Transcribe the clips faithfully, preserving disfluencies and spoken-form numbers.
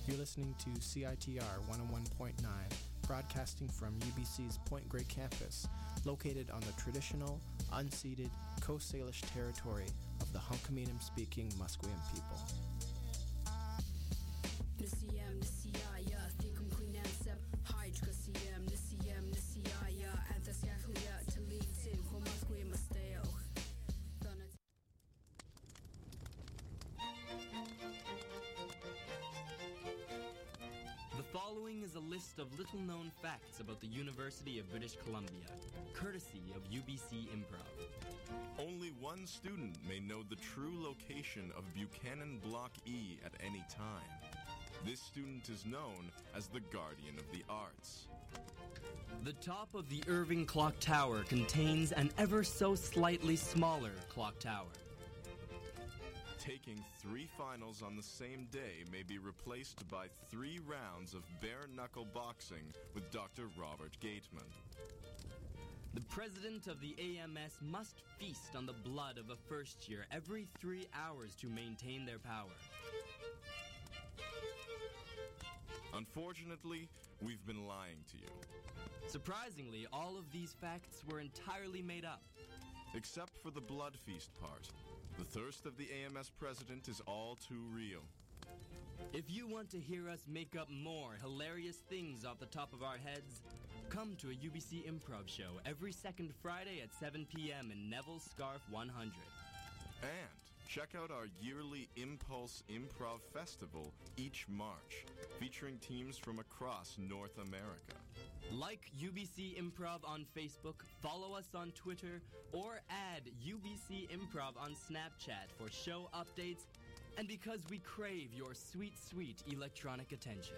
You're listening to C I T R one oh one point nine, broadcasting from U B C's Point Grey campus, located on the traditional, unceded Coast Salish territory of the Hunkaminam-speaking Musqueam people. The following is a list of little-known facts about the University of British Columbia, courtesy of U B C Improv. Only one student may know the true location of Buchanan Block E at any time. This student is known as the Guardian of the Arts. The top of the Irving Clock Tower contains an ever so slightly smaller clock tower. Taking three finals on the same day may be replaced by three rounds of bare-knuckle boxing with Doctor Robert Gateman. The president of the A M S must feast on the blood of a first year every three hours to maintain their power. Unfortunately, we've been lying to you. Surprisingly, all of these facts were entirely made up. Except for the blood feast part. The thirst of the A M S president is all too real. If you want to hear us make up more hilarious things off the top of our heads, come to a U B C Improv show every second Friday at seven p.m. in Neville Scarf one hundred. And check out our yearly Impulse Improv Festival each March, featuring teams from across North America. Like U B C Improv on Facebook, follow us on Twitter, or add U B C Improv on Snapchat for show updates, and because we crave your sweet, sweet electronic attention.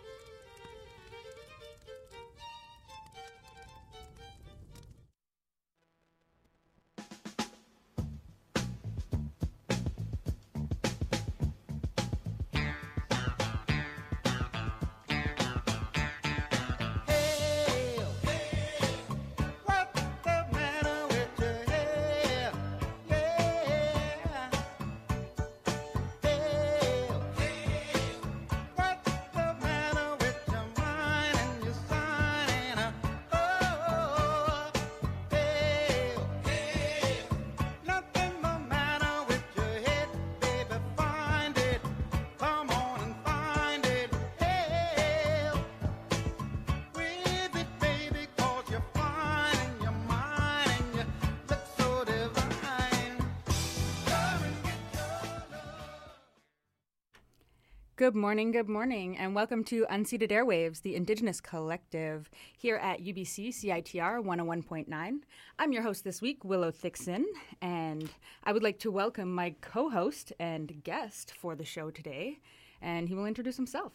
Good morning, good morning, and welcome to Unceded Airwaves, the Indigenous Collective, here at U B C C I T R one oh one point nine. I'm your host this week, Willow Thixon, and I would like to welcome my co-host and guest for the show today, and he will introduce himself.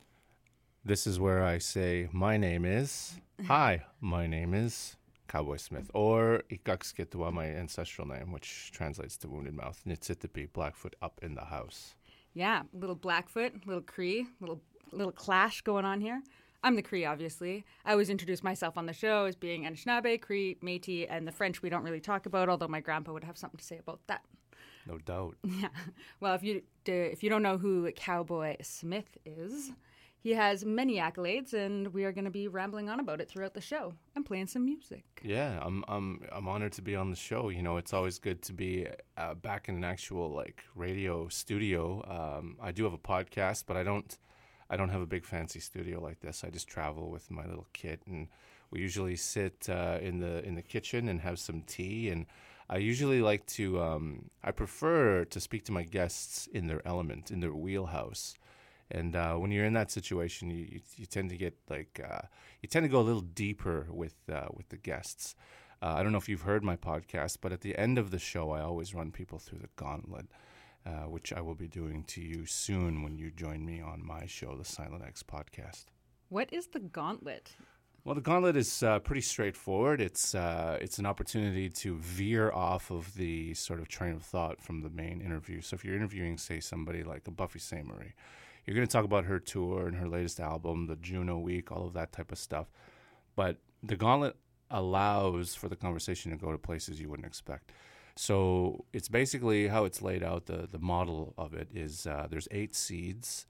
This is where I say, my name is, hi, my name is Cowboy Smith, or Ikaksketua, my ancestral name, which translates to Wounded Mouth, Nitsitapi, Blackfoot up in the house. Yeah, little Blackfoot, little Cree, little little clash going on here. I'm the Cree, obviously. I always introduce myself on the show as being Anishinaabe, Cree, Métis, and the French we don't really talk about, although my grandpa would have something to say about that. No doubt. Yeah. Well, if you if you don't know who Cowboy Smith is, he has many accolades, and we are going to be rambling on about it throughout the show and playing some music. Yeah, I'm I'm I'm honored to be on the show. You know, it's always good to be uh, back in an actual like radio studio. Um, I do have a podcast, but I don't I don't have a big fancy studio like this. I just travel with my little kit, and we usually sit uh, in the in the kitchen and have some tea. And I usually like to um, I prefer to speak to my guests in their element, in their wheelhouse. And uh, when you're in that situation, you, you, you tend to get like uh, you tend to go a little deeper with uh, with the guests. Uh, I don't know if you've heard my podcast, but at the end of the show, I always run people through the gauntlet, uh, which I will be doing to you soon when you join me on my show, the Silent X Podcast. What is the gauntlet? Well, the gauntlet is uh, pretty straightforward. It's uh, it's an opportunity to veer off of the sort of train of thought from the main interview. So if you're interviewing, say, somebody like a Buffy Sainte-Marie, you're going to talk about her tour and her latest album, the Juno Week, all of that type of stuff. But the gauntlet allows for the conversation to go to places you wouldn't expect. So it's basically how it's laid out. The, the model of it is uh, there's eight seeds,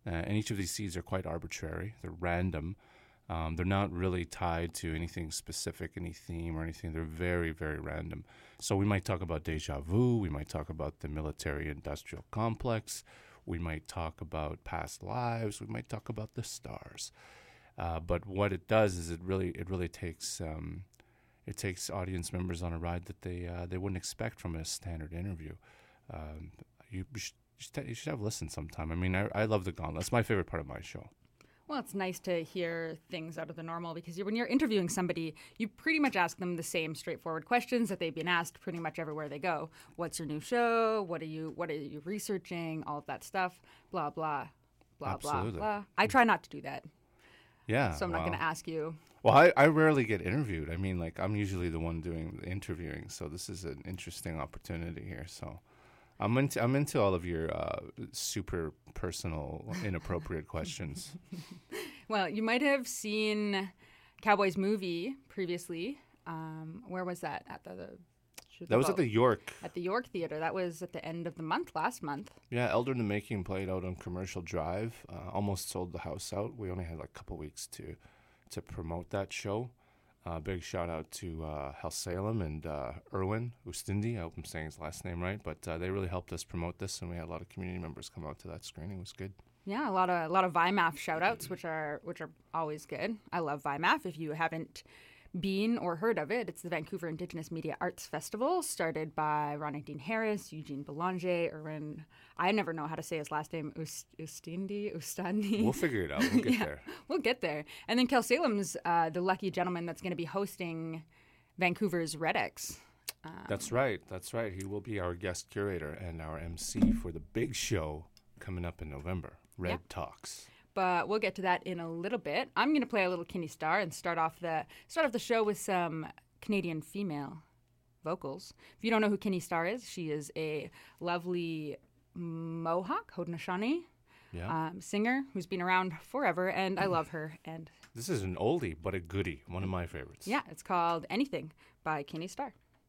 Uh, and each of these seeds are quite arbitrary. They're random. Um, they're not really tied to anything specific, any theme or anything. They're very, very random. So we might talk about deja vu. We might talk about the military-industrial complex. We might talk about past lives. We might talk about the stars. Uh, but what it does is it really, it really takes, um, it takes audience members on a ride that they uh, they wouldn't expect from a standard interview. Um, you, you, should, you should have listened sometime. I mean, I, I love the Gauntlet. That's my favorite part of my show. Well, it's nice to hear things out of the normal because you're, when you're interviewing somebody, you pretty much ask them the same straightforward questions that they've been asked pretty much everywhere they go. What's your new show? What are you What are you researching? All of that stuff. Blah blah blah Absolutely. blah blah. I try not to do that, Yeah. so I'm well. not going to ask you. Well, I, I rarely get interviewed. I mean, like, I'm usually the one doing the interviewing, so this is an interesting opportunity here. So I'm into, I'm into all of your uh, super personal, inappropriate questions. Well, you might have seen Cowboys movie previously. Um, where was that? At the, the That was at the York. At the York Theater. That was at the end of the month, last month. Yeah, Elder in the Making played out on Commercial Drive. Uh, almost sold the house out. We only had like a couple weeks to to promote that show. Uh, big shout out to uh, Hal Salem and uh, Erwin Ustindi. I hope I'm saying his last name right, but uh, they really helped us promote this, and we had a lot of community members come out to that screening. It was good. Yeah, a lot of a lot of V I M A F shout outs, which are which are always good. I love V I M A F. If you haven't been or heard of it, it's the Vancouver Indigenous Media Arts Festival, started by Ronnie Dean Harris, Eugene Belanger, Erwin. I never know how to say his last name, Ust- Ustindi, Ustandi. We'll figure it out. We'll get Yeah, there. We'll get there. And then Kel Salem's uh, the lucky gentleman that's going to be hosting Vancouver's Red X. Um, That's right. That's right. He will be our guest curator and our M C for the big show coming up in November, Red Yeah. Talks. But we'll get to that in a little bit. I'm going to play a little Kinney Star and start off the start off the show with some Canadian female vocals. If you don't know who Kinney Star is, she is a lovely Mohawk, Haudenosaunee Yeah. um, singer who's been around forever, and I love her. And This is an oldie, but a goodie. One of my favorites. yeah, it's called Anything by Kinney Star.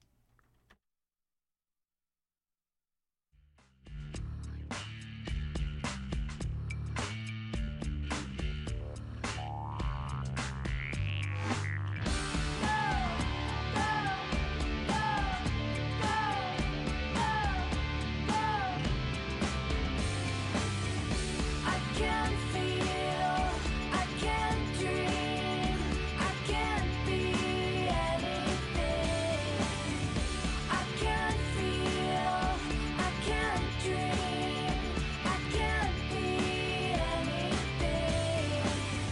I can feel, I can dream, I can be anything. I can feel, I can dream, I can be anything.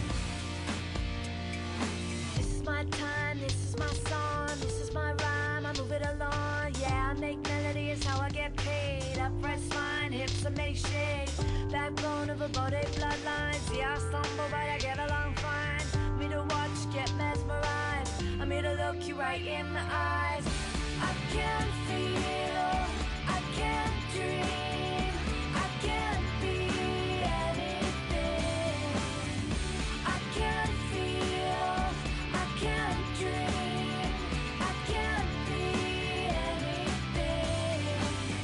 This is my time, this is my song, this is my rhyme, I move it along. Yeah, I make melody, it's how I get paid. Upright spine, hips are made shade. Backbone of a body, bloodlines. Yeah, I stumble, but I get along fine. Me to watch, get mesmerized. I'm here to look you right in the eyes. I can feel, I can dream, I can be anything. I can feel, I can dream, I can be anything.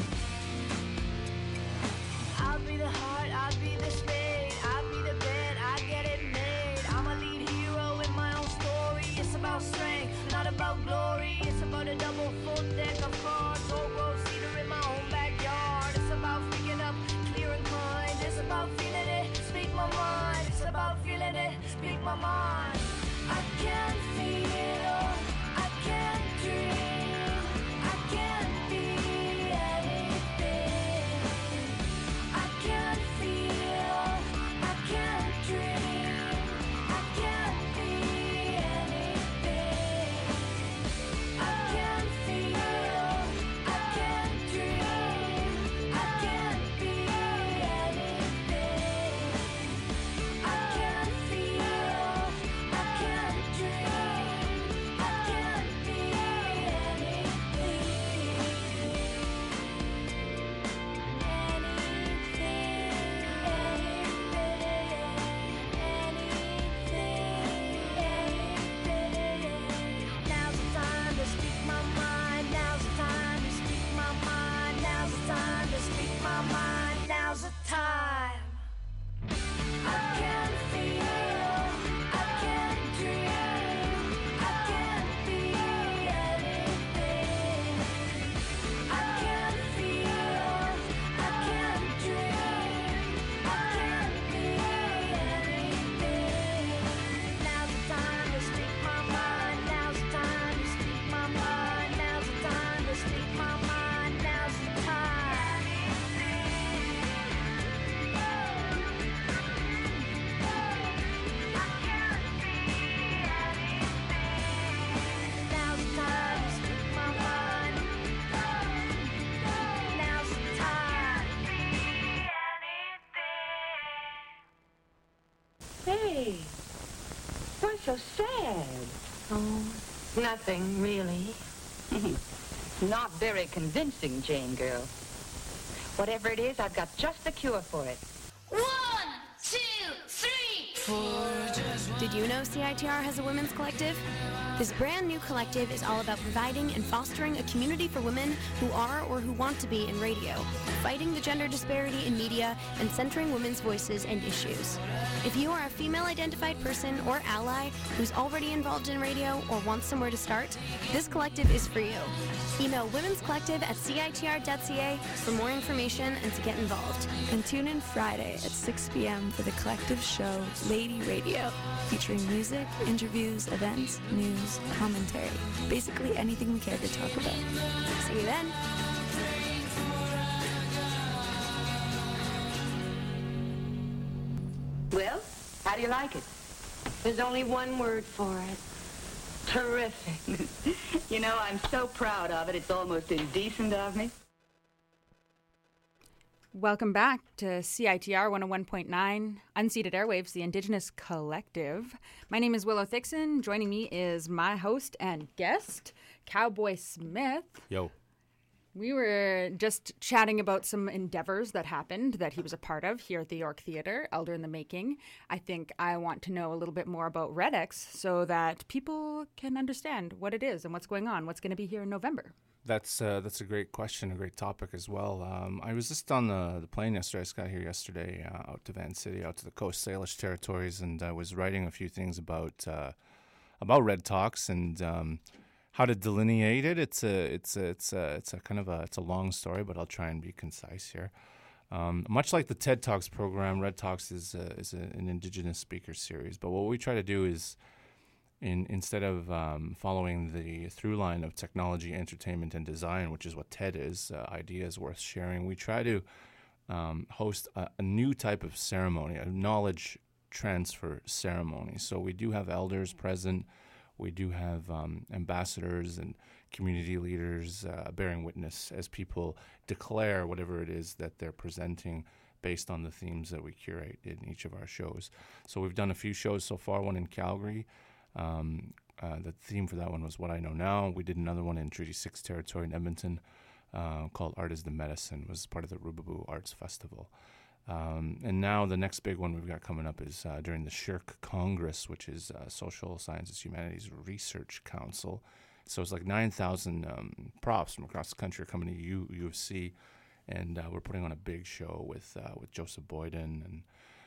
I'll be the heart, I'll be the spade, I'll be the bed, I get it made. I'm a lead hero in my own story. It's about strength, not about glory. It's about a double full deck of cards. Old road cedar in my own backyard. It's about say? Why so sad? Oh, nothing, really. Not very convincing, Jane girl. Whatever it is, I've got just the cure for it. One, two, three, four. Did you know C I T R has a women's collective? This brand new collective is all about providing and fostering a community for women who are or who want to be in radio, fighting the gender disparity in media, and centering women's voices and issues. If you are a female-identified person or ally who's already involved in radio or wants somewhere to start, this collective is for you. Email women's collective at C I T R dot C A for more information and to get involved. And tune in Friday at six p.m. for the collective show Lady Radio, featuring music, interviews, events, news, commentary, basically anything we care to talk about. See you then. Well, how do you like it? There's only one word for it. Terrific. You know, I'm so proud of it, it's almost indecent of me. Welcome back to C I T R one oh one point nine, Unceded Airwaves, the Indigenous Collective. My name is Willow Thixon. Joining me is my host and guest, Cowboy Smith. Yo. We were just chatting about some endeavors that happened that he was a part of here at the York Theatre, Elder in the Making. I think I want to know a little bit more about Red X so that people can understand what it is and what's going on, what's going to be here in November. That's uh, that's a great question, a great topic as well. Um, I was just on the, the plane yesterday. I just got here yesterday uh, out to Van City, out to the Coast Salish territories, and I was writing a few things about uh, about Red Talks and um, how to delineate it. It's a it's a, it's a, it's a kind of a it's a long story, but I'll try and be concise here. Um, much like the TED Talks program, Red Talks is a, is a, an Indigenous speaker series. But what we try to do is, in instead of um, following the through line of technology, entertainment, and design, which is what TED is, uh, ideas worth sharing, we try to um, host a, a new type of ceremony, a knowledge transfer ceremony. So we do have elders present. We do have um, ambassadors and community leaders uh, bearing witness as people declare whatever it is that they're presenting based on the themes that we curate in each of our shows. So we've done a few shows so far, one in Calgary. Um, uh, the theme for that one was What I Know Now. We did another one in Treaty six territory in Edmonton uh, called Art is the Medicine. It was part of the Rubabu Arts Festival. Um, and now the next big one we've got coming up is uh, during the Shirk Congress, which is uh, Social Sciences Humanities Research Council. So it's like nine thousand um, profs from across the country are coming to U- U of C, and uh, we're putting on a big show with uh, with Joseph Boyden, and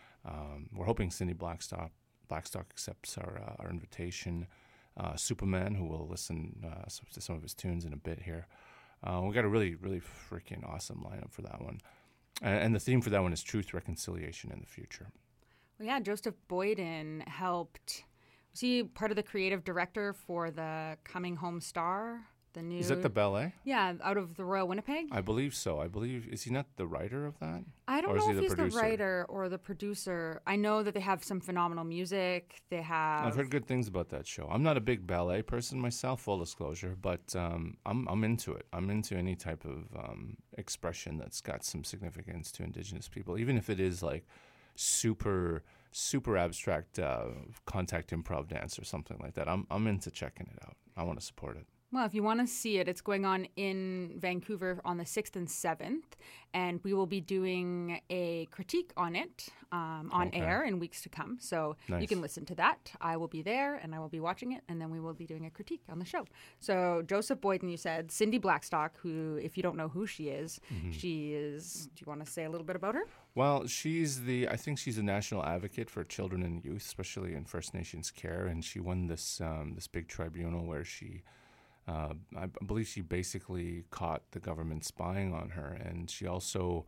um, we're hoping Cindy Blackstock Blackstock accepts our uh, our invitation. Uh, Superman, who will listen uh, to some of his tunes in a bit here. Uh, we got a really, really freaking awesome lineup for that one. And the theme for that one is truth, reconciliation, and the future. Well, yeah, Joseph Boyden helped. Was he part of the creative director for the Coming Home Star? The new. Is that the ballet? Yeah, out of the Royal Winnipeg. I believe so. I believe is he not the writer of that? I don't or know is he if the he's producer? the writer or the producer. I know that they have some phenomenal music. They have. I've heard good things about that show. I'm not a big ballet person myself, full disclosure, but um, I'm I'm into it. I'm into any type of um, expression that's got some significance to Indigenous people, even if it is like super super abstract uh, contact improv dance or something like that. I'm I'm into checking it out. I want to support it. Well, if you want to see it, it's going on in Vancouver on the sixth and seventh, and we will be doing a critique on it um, on Okay. air in weeks to come. So you Nice. can listen to that. I will be there, and I will be watching it, and then we will be doing a critique on the show. So Joseph Boyden, you said, Cindy Blackstock, who, if you don't know who she is, Mm-hmm. she is, do you want to say a little bit about her? Well, she's the, I think she's a national advocate for children and youth, especially in First Nations care, and she won this um, this big tribunal where she, uh, I b- believe she basically caught the government spying on her, and she also,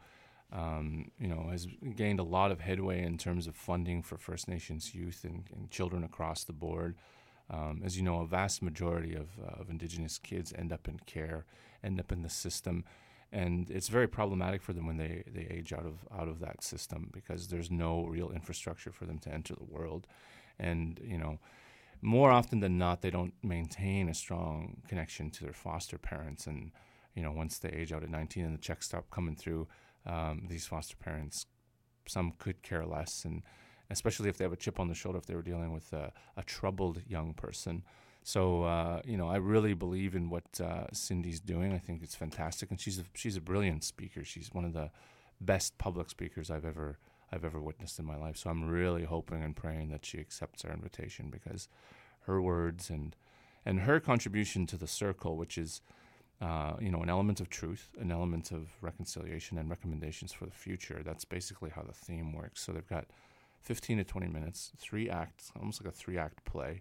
um, you know, has gained a lot of headway in terms of funding for First Nations youth and, and children across the board. Um, as you know, a vast majority of, uh, of Indigenous kids end up in care, end up in the system. And it's very problematic for them when they, they age out of out of that system because there's no real infrastructure for them to enter the world. And, you know, more often than not, they don't maintain a strong connection to their foster parents. And, you know, once they age out at nineteen and the checks stop coming through, um, these foster parents, some could care less and especially if they have a chip on the shoulder, if they were dealing with a, a troubled young person. So, uh, you know, I really believe in what uh, Cindy's doing. I think it's fantastic. And she's a, she's a brilliant speaker. She's one of the best public speakers I've ever I've ever witnessed in my life. So I'm really hoping and praying that she accepts our invitation, because her words and and her contribution to the circle, which is, uh, you know, an element of truth, an element of reconciliation and recommendations for the future. That's basically how the theme works. So they've got fifteen to twenty minutes, three acts, almost like a three-act play,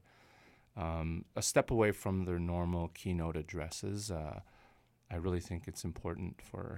um, a step away from their normal keynote addresses. Uh, I really think it's important for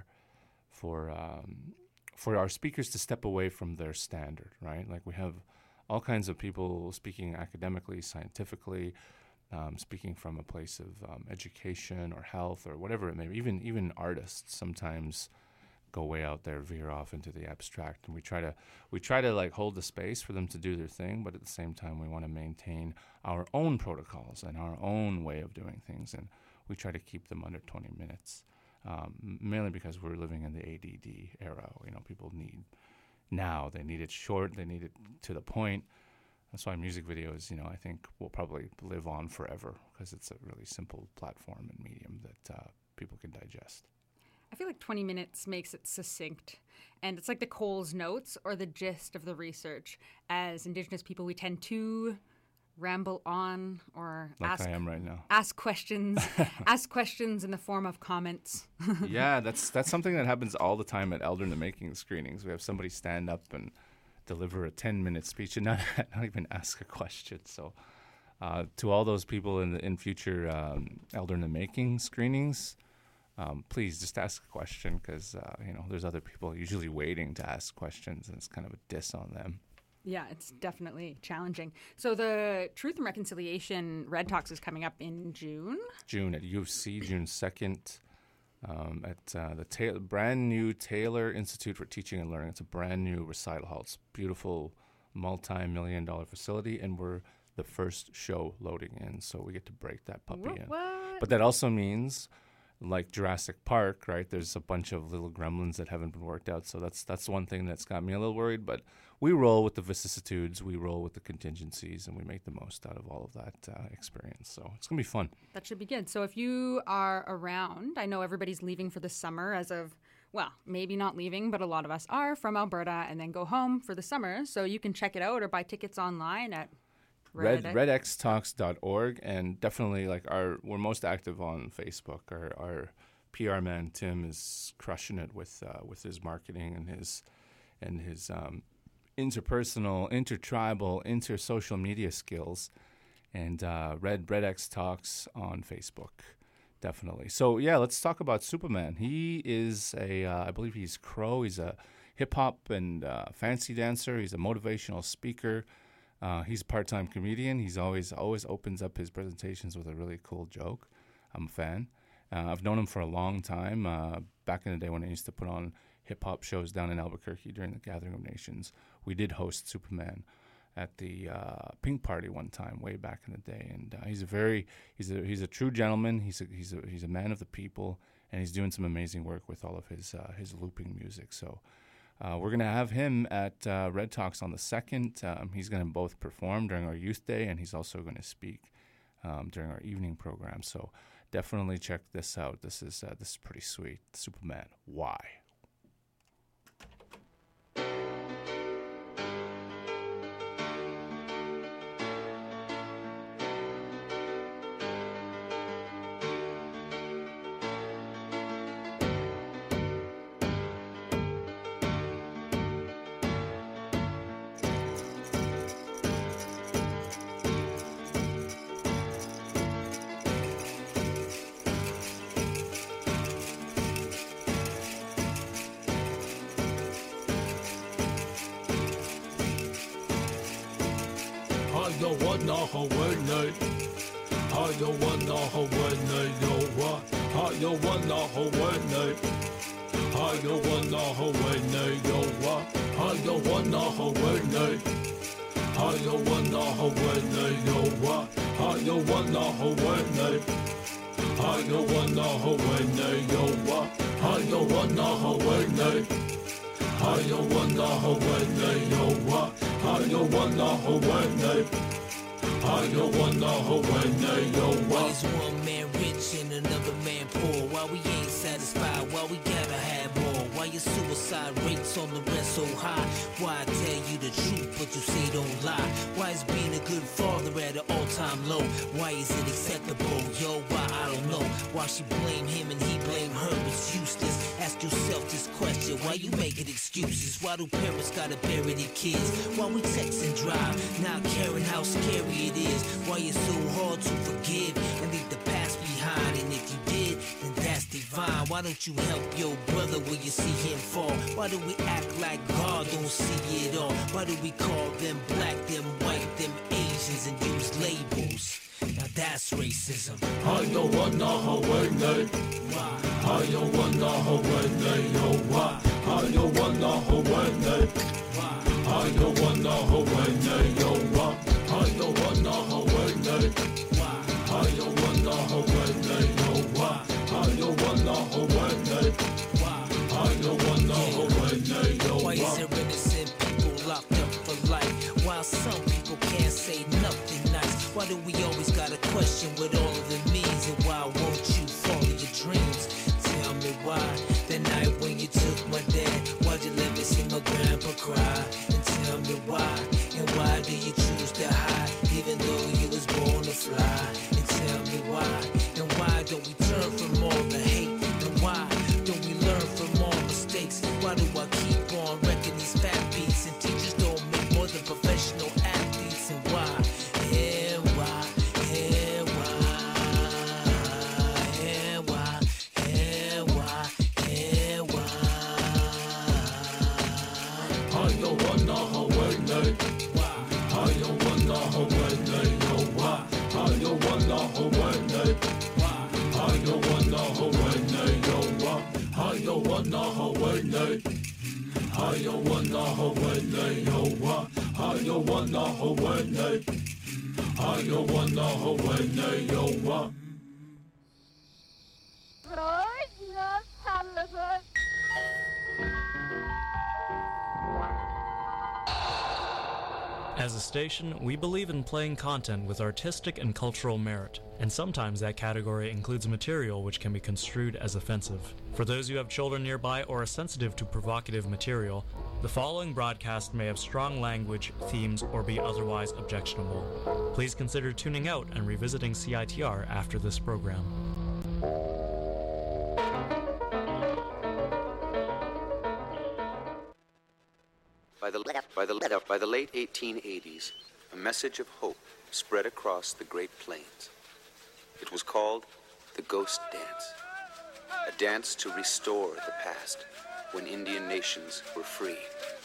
for um, for our speakers to step away from their standard, right? Like we have all kinds of people speaking academically, scientifically, um, speaking from a place of um, education or health or whatever it may be. Even even artists sometimes go way out there, veer off into the abstract, and we try to we try to like hold the space for them to do their thing, but at the same time we want to maintain our own protocols and our own way of doing things, and we try to keep them under twenty minutes. Um, mainly because we're living in the A D D era. You know, people need now. They need it short. They need it to the point. That's why music videos, you know, I think will probably live on forever, because it's a really simple platform and medium that uh, people can digest. I feel like twenty minutes makes it succinct, and it's like the Coles Notes or the gist of the research. As Indigenous people, we tend to ramble on or like ask I am right now. Ask questions, ask questions in the form of comments. Yeah, that's that's something that happens all the time at Elder in the Making screenings. We have somebody stand up and deliver a ten-minute speech and not not even ask a question. So, uh, to all those people in the, in future um, Elder in the Making screenings, um, please just ask a question, because uh, you know there's other people usually waiting to ask questions, and it's kind of a diss on them. Yeah, it's definitely challenging. So the Truth and Reconciliation Red Talks is coming up in June. June at U of C, June second, um, at uh, the ta- brand new Taylor Institute for Teaching and Learning. It's a brand new recital hall. It's a beautiful multi-million dollar facility, and we're the first show loading in, so we get to break that puppy What? in. What? But that also means, like Jurassic Park, right? There's a bunch of little gremlins that haven't been worked out. So that's that's one thing that's got me a little worried. But we roll with the vicissitudes, we roll with the contingencies, and we make the most out of all of that uh, experience. So it's going to be fun. That should be good. So if you are around, I know everybody's leaving for the summer as of, well, maybe not leaving, but a lot of us are from Alberta and then go home for the summer. So you can check it out or buy tickets online at Red, red x talks dot org, and definitely like our we're most active on Facebook. Our our P R man Tim is crushing it with uh, with his marketing and his and his um, interpersonal, intertribal, inter-social media skills. And uh, Red Red X Talks on Facebook, definitely. So yeah, let's talk about Superman. He is a uh, I believe he's Crow. He's a hip hop and uh, fancy dancer. He's a motivational speaker. Uh, he's a part-time comedian. He's always always opens up his presentations with a really cool joke. I'm a fan. Uh, I've known him for a long time. Uh, back in the day when I used to put on hip-hop shows down in Albuquerque during the Gathering of Nations, we did host Superman at the uh, Pink Party one time, way back in the day. And uh, he's a very he's a he's a true gentleman. He's a he's a he's a man of the people, and he's doing some amazing work with all of his uh, his looping music. So. Uh, we're going to have him at uh, Red Talks on the second. Um, he's going to both perform during our youth day, and he's also going to speak um, during our evening program. So definitely check this out. This is uh, this is pretty sweet. Superman, why? Hayo wana hawene. Hayo wana hawene yo wa. Why is one man rich and another man poor? Why we ain't satisfied? Why we gotta have more? Why your suicide rates on the rest so high? Why I tell you the truth but you say don't lie? Why is being a good father at an all-time low? Why is it acceptable? Yo, why I don't know. Why she blame him and he blame her? It's useless. Ask yourself this question. Why you making excuses? Why do parents gotta bury their kids? Why we text and drive, not caring how scary it is? Why it's so hard to forgive and leave the past behind? And if you did, then that's divine. Why don't you help your brother when you see him fall? Why do we act like God don't see it all? Why do we call them black, them white, them Asians and use labels? Now that's racism. Hayo wana hawene. Hayo wana hawene yo wa. Hayo wana hawene. Hayo wana hawene yo wa. Hayo wana hawene. Hayo wana hawene yo wa. Hayo wana hawene. Hayo wana hawene yo wa. Why is there innocent people locked up for life, while some people can't say nothing nice? Why do we always gotta question what all of it means? And why won't you follow your dreams? Tell me why, the night when you took my dad, why'd you let me see my grandpa cry? And tell me why, and why do you choose to hide, even though you was born to fly? And tell me why, and why don't we turn from all the hate? And why don't we learn from all mistakes? Why do I keep on wrecking these fat beats? And teachers don't make more than professional athletes? And why, and why, and why, and why, and why, and why? Hayo wana hawene. Hayo wana hawene yo wa. Hayo wana hawene. Hayo wana hawene yo wa. Hayo wana hawene. Hayo wana hawene yo wa. Hayo wana hawene. Hayo wana hawene yo wa. As a station, we believe in playing content with artistic and cultural merit, and sometimes that category includes material which can be construed as offensive. For those who have children nearby or are sensitive to provocative material, the following broadcast may have strong language, themes, or be otherwise objectionable. Please consider tuning out and revisiting C I T R after this program. By the, by, the, by the late eighteen eighties, a message of hope spread across the Great Plains. It was called the Ghost Dance, a dance to restore the past when Indian nations were free.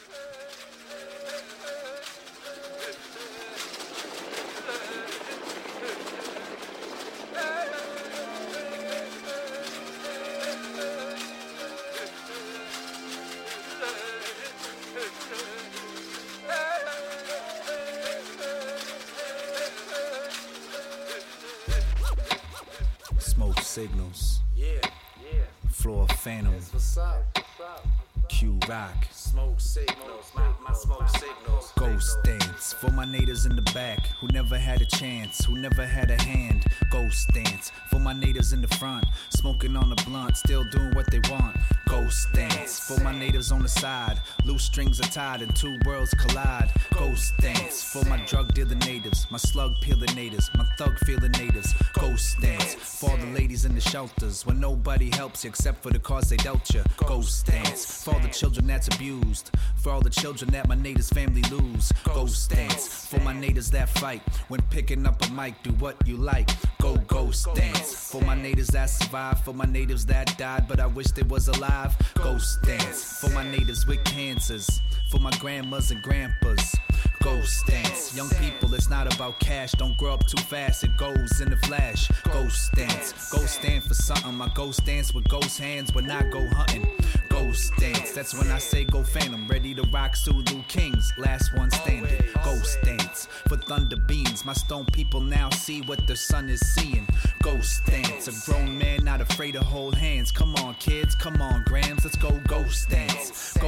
Smoke signals. Yeah, yeah. Floor phantom. What's up? What's up? Q rock. Smoke signals. My, my smoke signals. Ghost dance for my natives in the back who never had a chance, who never had a hand. Ghost dance for my natives in the front, smoking on a blunt, still doing what they want. Ghost dance for my natives on the side, loose strings are tied and two worlds collide. Ghost dance for my drug dealer natives, my slug peeler natives, my thug feeling natives. Ghost dance for all the ladies in the shelters when nobody helps you except for the cause they dealt you. Ghost dance for all the children that's abused, for all the children that my natives family lose. Ghost dance for my natives that fight when picking up a mic, do what you like. Go ghost dance for my natives that survived, for my natives that died but I wish they was alive. Ghost dance for my natives with cancers, for my grandmas and grandpas. Ghost dance, young people, it's not about cash. Don't grow up too fast, it goes in a flash. Ghost dance, go stand for something. My ghost dance with ghost hands when I go hunting. Ghost dance, that's when I say go phantom. Ready to rock Zulu Kings, last one standing. Ghost dance for thunder beams. My stone people now see what the sun is seeing. Ghost dance, a grown man not afraid to hold hands. Come on kids, come on grams, let's go ghost dance. Go dance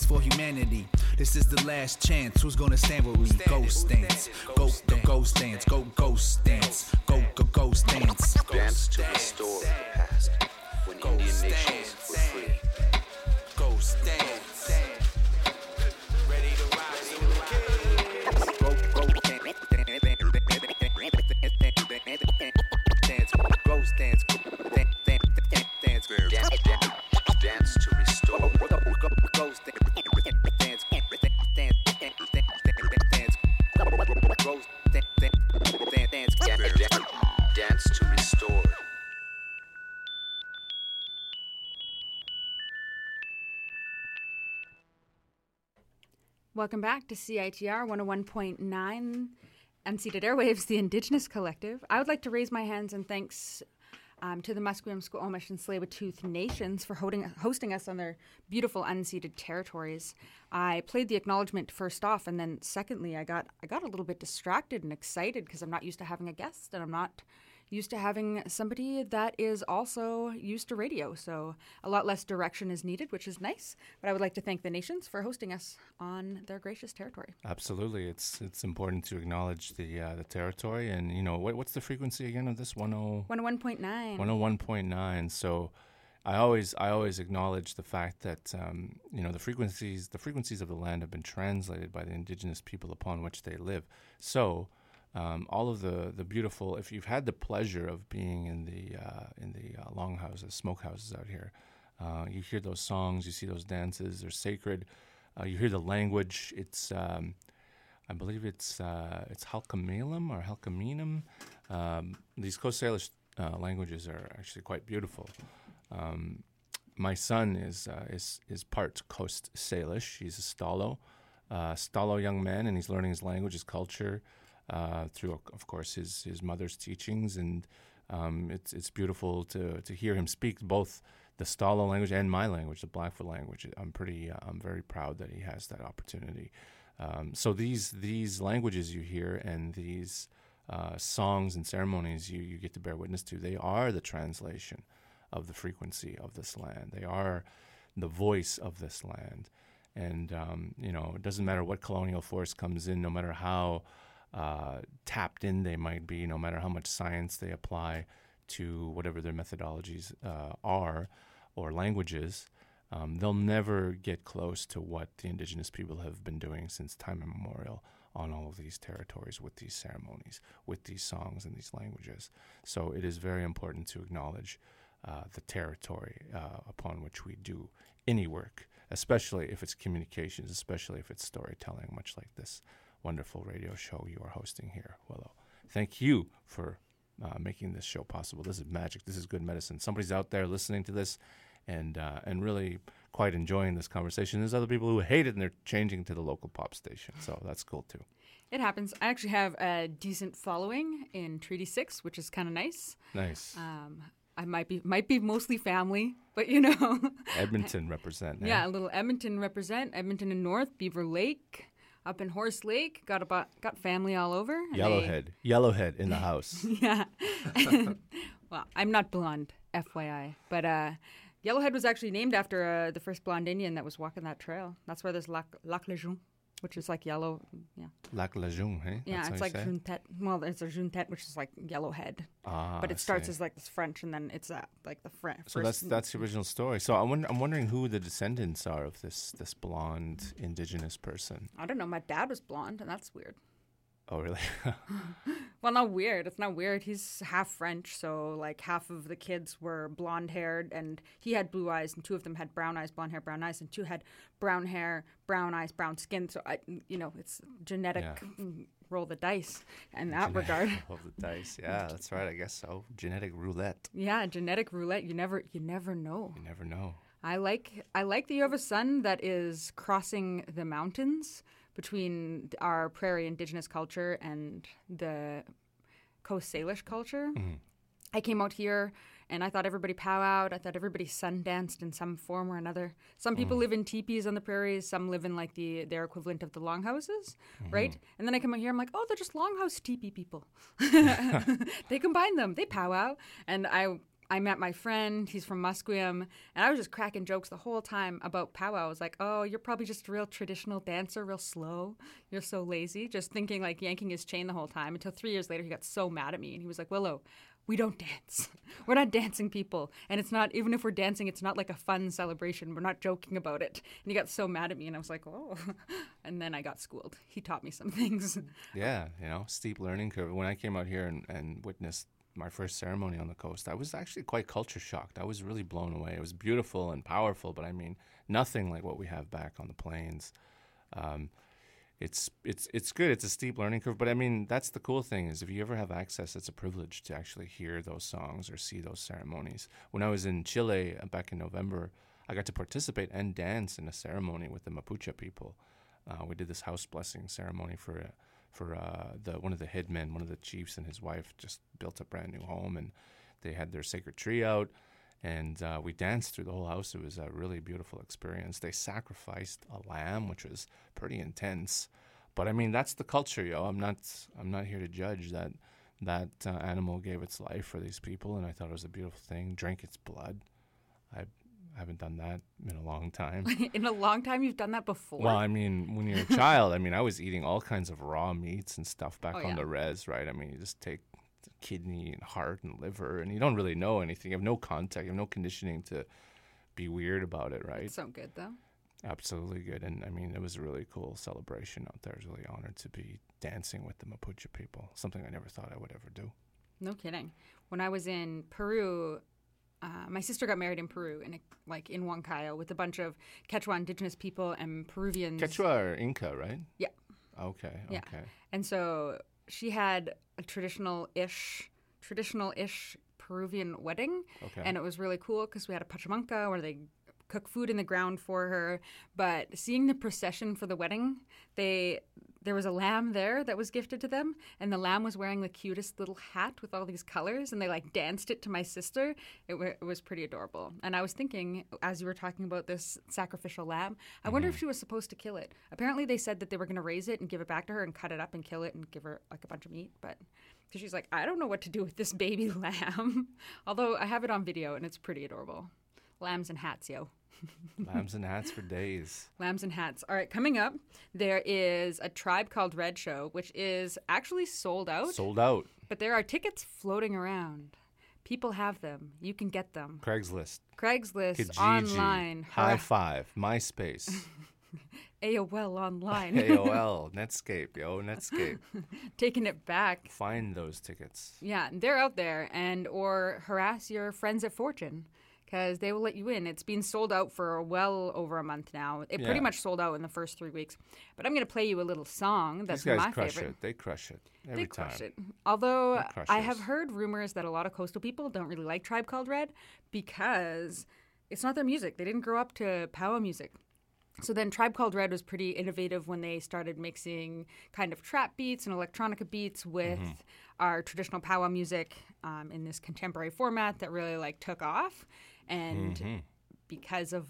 for humanity. This is the last chance. Who's gonna stand with me? Ghost dance. Go, go, ghost dance. Go, ghost dance. Go, go, ghost dance. Dance to restore the past when Indian nations were free. Ghost dance. Ready to rock. Go, go, dance. Ghost dance. Dance, dance, dance. Dance to restore. Ghost dance. Dance, dance, Dance to restore. Welcome back to C I T R one oh one point nine, Unceded Airwaves, the Indigenous Collective. I would like to raise my hands and thanks um, to the Musqueam, Squamish, and Tsleil-Waututh nations for hosting, hosting us on their beautiful unceded territories. I played the acknowledgement first off, and then secondly, I got I got a little bit distracted and excited because I'm not used to having a guest, and I'm not used to having somebody that is also used to radio. So a lot less direction is needed, which is nice. But I would like to thank the nations for hosting us on their gracious territory. Absolutely, it's it's important to acknowledge the uh, the territory, and you know what what's the frequency again of this one oh one oh one point nine. one oh one point nine. So I always I always acknowledge the fact that um, you know the frequencies the frequencies of the land have been translated by the indigenous people upon which they live. So um, all of the, the beautiful, if you've had the pleasure of being in the uh, in the uh, longhouses, smokehouses out here, uh, you hear those songs, you see those dances, they're sacred. Uh, you hear the language. It's um, I believe it's uh, it's Halkamelam or Halkaminam. Um, these Coast Salish uh, languages are actually quite beautiful. Um, my son is uh, is is part Coast Salish. He's a Stalo, uh, Stalo young man, and he's learning his language, his culture, uh, through, of course, his his mother's teachings. And um, it's it's beautiful to to hear him speak both the Stalo language and my language, the Blackfoot language. I'm pretty uh, I'm very proud that he has that opportunity. Um, so these these languages you hear and these uh, songs and ceremonies you you get to bear witness to, they are the translation of the frequency of this land. They are the voice of this land. And, um, you know, it doesn't matter what colonial force comes in, no matter how uh, tapped in they might be, no matter how much science they apply to whatever their methodologies uh, are or languages, um, they'll never get close to what the indigenous people have been doing since time immemorial on all of these territories with these ceremonies, with these songs and these languages. So it is very important to acknowledge Uh, the territory uh, upon which we do any work, especially if it's communications, especially if it's storytelling, much like this wonderful radio show you are hosting here, Willow. Thank you for uh, making this show possible. This is magic. This is good medicine. Somebody's out there listening to this and uh, and really quite enjoying this conversation. There's other people who hate it and they're changing to the local pop station, so that's cool too. It happens. I actually have a decent following in Treaty Six, which is kind of nice. Nice. Um, I might be might be mostly family, but you know. Edmonton represent. Yeah, eh? A little Edmonton represent. Edmonton and North, Beaver Lake, up in Horse Lake. Got about got family all over. Yellowhead, they, Yellowhead in the house. Yeah. Well, I'm not blonde, F Y I, but uh, Yellowhead was actually named after uh, the first blonde Indian that was walking that trail. That's where there's Lac Lac Lejeune, which is like yellow. Yeah. Lac Lejeune, hey? Yeah, That's it's like Juntet. Well, it's a Juntet, which is like Yellowhead. Ah, but it I starts see. as like this French, and then it's uh, like the French. So that's that's the original story. So I'm wonder, I'm wondering who the descendants are of this this blonde indigenous person. I don't know. My dad was blonde, and that's weird. Oh, really? Well, not weird. It's not weird. He's half French, so like half of the kids were blonde haired, and he had blue eyes, and two of them had brown eyes, blonde hair, brown eyes, and two had brown hair, brown eyes, brown skin. So I, you know, it's genetic. Yeah. Roll the dice in that Genetic regard. Roll the dice. Yeah, that's right. I guess so. Genetic roulette. Yeah, genetic roulette. You never, you never know. You never know. I like, I like that you have a son that is crossing the mountains between our prairie indigenous culture and the Coast Salish culture. Mm-hmm. I came out here and I thought everybody powwowed. I thought everybody sun danced in some form or another. Some people Mm. live in teepees on the prairies. Some live in like the their equivalent of the longhouses, Mhm. right? And then I come out here, I'm like, oh, they're just longhouse teepee people. They combine them. They powwow. And I I met my friend. He's from Musqueam. And I was just cracking jokes the whole time about powwow. I was like, oh, you're probably just a real traditional dancer, real slow. You're so lazy. Just thinking like yanking his chain the whole time until three years later he got so mad at me. And he was like, Willow, we don't dance. We're not dancing people. And it's not, even if we're dancing, it's not like a fun celebration. We're not joking about it. And he got so mad at me. And I was like, oh. And then I got schooled. He taught me some things. Yeah, you know, steep learning curve. When I came out here and, and witnessed my first ceremony on the coast, I was actually quite culture shocked. I was really blown away. It was beautiful and powerful, but I mean, nothing like what we have back on the plains. Um, it's it's it's good. It's a steep learning curve, but I mean, that's the cool thing is if you ever have access, it's a privilege to actually hear those songs or see those ceremonies. When I was in Chile uh, back in November, I got to participate and dance in a ceremony with the Mapuche people. Uh, we did this house blessing ceremony for uh, for uh, the one of the headmen, one of the chiefs and his wife just built a brand new home, and they had their sacred tree out, and uh, we danced through the whole house. It was a really beautiful experience. They sacrificed a lamb, which was pretty intense, but I mean that's the culture, yo. I'm not I'm not here to judge that. That uh, animal gave its life for these people, and I thought it was a beautiful thing. Drank its blood. I haven't done that in a long time. In a long time, you've done that before? Well, I mean, when you're a child, I mean, I was eating all kinds of raw meats and stuff back Oh, on yeah. the res, right? I mean, you just take kidney and heart and liver, and you don't really know anything. You have no contact. You have no conditioning to be weird about it, right? It's so good, though. Absolutely good. And, I mean, it was a really cool celebration out there. I was really honored to be dancing with the Mapuche people, something I never thought I would ever do. No kidding. When I was in Peru, uh, my sister got married in Peru, in a, like in Huancayo, with a bunch of Quechua indigenous people and Peruvians. Quechua or Inca, right? Yeah. Okay, Yeah. okay. And so she had a traditional-ish, traditional-ish Peruvian wedding. Okay. And it was really cool because we had a pachamanca where they cook food in the ground for her. But seeing the procession for the wedding, they there was a lamb there that was gifted to them, and the lamb was wearing the cutest little hat with all these colors, and they like danced it to my sister. It, w- it was pretty adorable. And I was thinking, as you were talking about this sacrificial lamb, I wonder if she was supposed to kill it. Apparently they said that they were going to raise it and give it back to her and cut it up and kill it and give her like a bunch of meat, but because she's like, I don't know what to do with this baby lamb. Although I have it on video and it's pretty adorable. Lambs and hats, yo. Lambs and hats for days. Lambs and hats. All right, coming up, there is a Tribe Called Red show, which is actually sold out. Sold out. But there are tickets floating around. People have them. You can get them. Craigslist. Craigslist, Kijiji, online. High Hurrah. Five, MySpace, A O L online. A O L, Netscape, yo, Netscape. Taking it back. Find those tickets. Yeah, they're out there. And or harass your friends at Fortune, because they will let you in. It's been sold out for well over a month now. It Yeah. pretty much sold out in the first three weeks. But I'm going to play you a little song that's These guys my crush favorite. it. They crush it every They time. crush it. Although They crush I us. have heard rumors that a lot of coastal people don't really like Tribe Called Red because it's not their music. They didn't grow up to powwow music. So then Tribe Called Red was pretty innovative when they started mixing kind of trap beats and electronica beats with Mm-hmm. our traditional powwow music um, in this contemporary format that really like took off. And Mhm. because of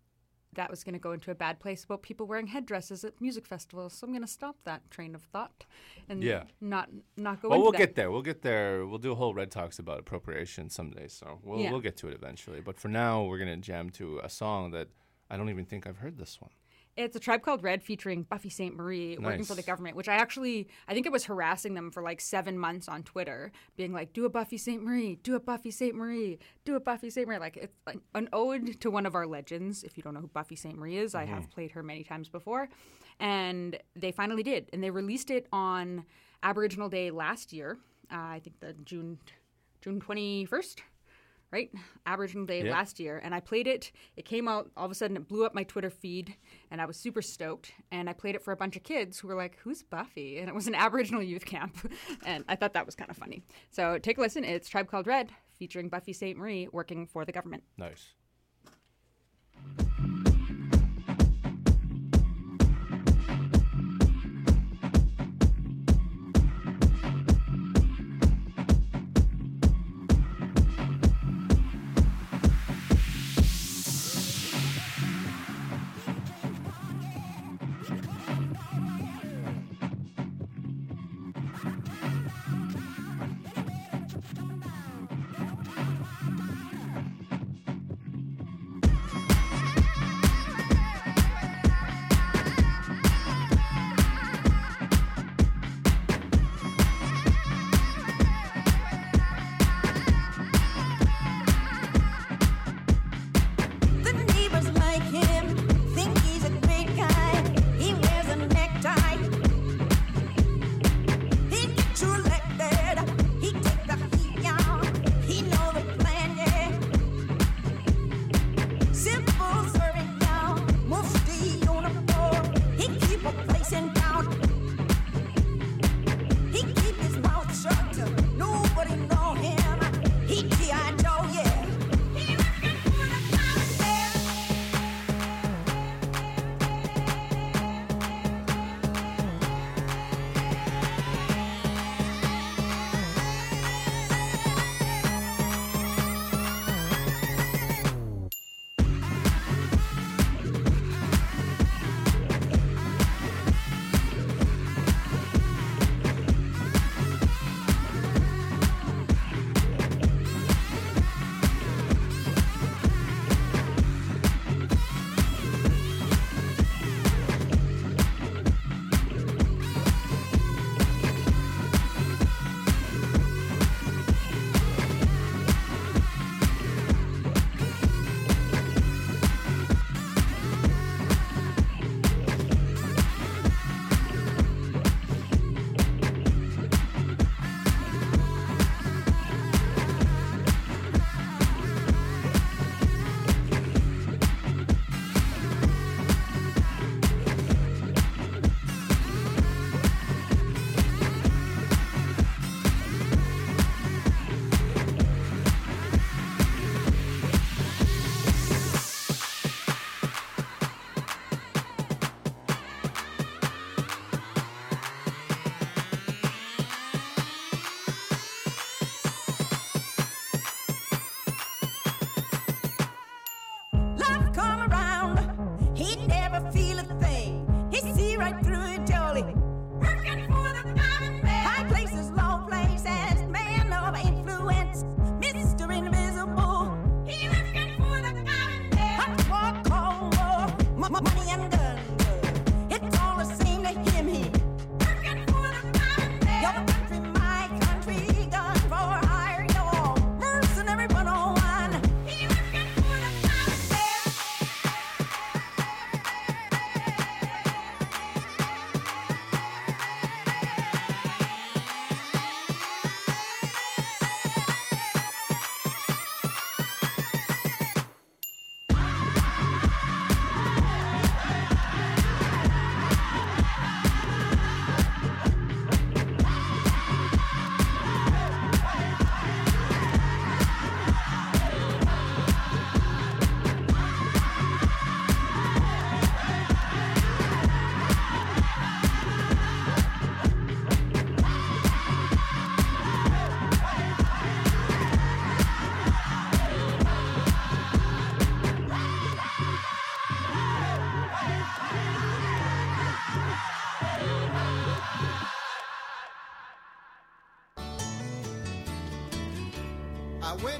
that was going to go into a bad place about people wearing headdresses at music festivals. So I'm going to stop that train of thought and Yeah. not not go Well, into we'll that. get there. We'll get there. We'll do a whole Red Talks about appropriation someday. So we'll Yeah. we'll get to it eventually. But for now, we're gonna jam to a song that I don't even think I've heard this one. It's a Tribe Called Red featuring Buffy Sainte Marie working for Nice. the government, which I actually, I think it was harassing them for like seven months on Twitter, being like, do a Buffy Sainte Marie, do a Buffy Sainte Marie, do a Buffy Sainte Marie. Like, it's like an ode to one of our legends. If you don't know who Buffy Sainte Marie is, I have played her many times before. And they finally did. And they released it on Aboriginal Day last year, uh, I think the June, June twenty-first. Right? Aboriginal Day Yeah. last year. And I played it. It came out, all of a sudden it blew up my Twitter feed, and I was super stoked. And I played it for a bunch of kids who were like, who's Buffy? And it was an Aboriginal youth camp. And I thought that was kind of funny. So take a listen. It's Tribe Called Red featuring Buffy Sainte Marie working for the government. Nice. Thank you.